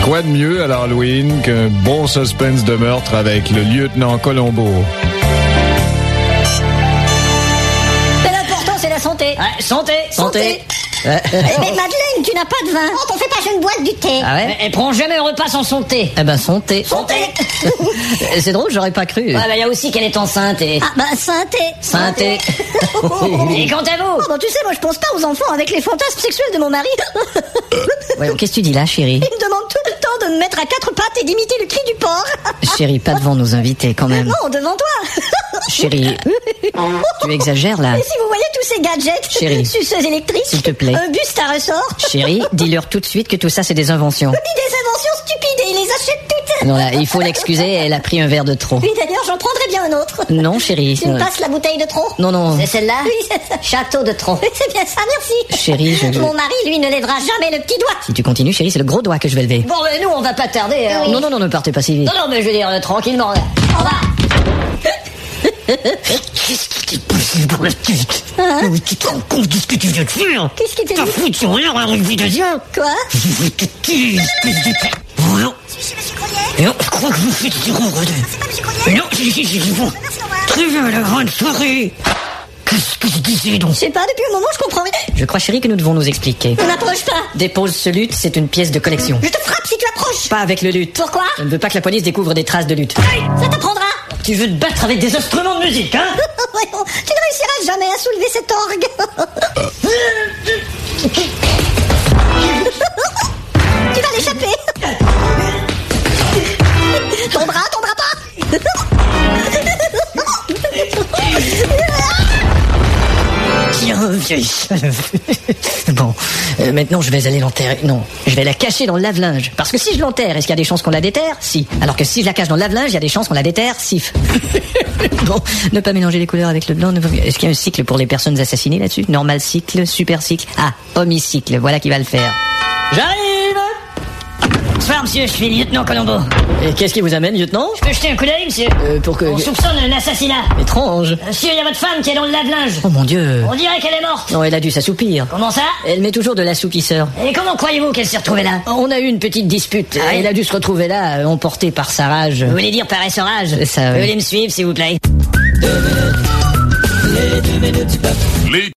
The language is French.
Quoi de mieux à l'Halloween qu'un bon suspense de meurtre avec le lieutenant Colombo? Mais l'important, c'est la santé. Ouais, santé. Mais Madeleine, tu n'as pas de vin. Oh, t'en fais pas, je ne bois que du thé. Ah ouais? Elle prend jamais un repas sans son thé. Eh ben, son thé. C'est drôle, j'aurais pas cru. Ouais, bah, y a aussi qu'elle est enceinte et... Ah, bah, synthé. Synthé. Et quant à vous? Oh, bah, tu sais, moi, je pense pas aux enfants avec les fantasmes sexuels de mon mari. Ouais, qu'est-ce que tu dis là, chérie? Il me demande tout le temps de me mettre à quatre pattes et d'imiter le cri du porc. Chérie, pas devant nos invités, quand même. Non, devant toi. Chérie, tu exagères, là. Et si vous voyez tous ces gadgets, Chérie, suceuses électriques, s'il te plaît. un buste à ressort. Chérie, dis-leur tout de suite que tout ça, c'est des inventions. Oui, des inventions stupides et il les achète toutes. Non, là, il faut l'excuser, elle a pris un verre de trop. Oui, d'ailleurs, j'en prendrais bien un autre. Non, chérie. Tu me passes la bouteille de trop? Non. C'est celle-là? Oui, c'est ça. Château de Tronc. Oui, c'est bien ça, merci. Chérie, Mon mari, lui, ne lèvera jamais le petit doigt. Si tu continues, chérie, c'est le gros doigt que je vais lever. Bon, mais nous, on va pas tarder. Hein. Oui. Non, ne partez pas si vite. Non, mais je veux dire, tranquillement. Là. Au revoir. Qu'est-ce qui t'est possible pour la petite? Mais tu te rends compte de ce que tu viens de faire? Qu'est-ce qui t'est T'as dit? foutu rien à la réputation? Quoi? Je vais te tuer, espèce de... Voilà. Non, je crois que vous faites zéro redeux. Non, si, bon. Très bien, la grande soirée. Qu'est-ce que je disais donc? Je sais pas, depuis un moment, je comprends rien. Je crois, chérie, que nous devons nous expliquer. On n'approche pas. Dépose ce luth, c'est une pièce de collection. Je te frappe si tu approches. Pas avec le luth. Pourquoi? Je ne veux pas que la police découvre des traces de luth. Ça t'apprendra. Tu veux te battre avec des instruments de musique, hein? Voyons, tu ne réussiras jamais à soulever cet orgue. Tu vas l'échapper. Ton bras pas. Tiens, vieille salope. Bon, maintenant je vais aller l'enterrer. Non, je vais la cacher dans le lave-linge. Parce que si je l'enterre, est-ce qu'il y a des chances qu'on la déterre? Si. Alors que si je la cache dans le lave-linge, il y a des chances qu'on la déterre? Sif. Bon, ne pas mélanger les couleurs avec le blanc. Est-ce qu'il y a un cycle pour les personnes assassinées là-dessus? Normal cycle, super cycle. Ah, homicycle, voilà qui va le faire. J'arrive! Bonsoir, monsieur, je suis lieutenant Colombo. Et qu'est-ce qui vous amène, lieutenant? Je peux jeter un coup d'œil, monsieur? Pour que... On soupçonne un assassinat. Étrange. Monsieur, il y a votre femme qui est dans le lave-linge. Oh mon Dieu. On dirait qu'elle est morte. Non, elle a dû s'assoupir. Comment ça? Elle met toujours de l'assoupisseur. Et comment croyez-vous qu'elle s'est retrouvée là? On a eu une petite dispute. Ah, Elle a dû se retrouver là, emportée par sa rage. Vous voulez dire par essorage? C'est ça, Vous oui. voulez me suivre, s'il vous plaît? Les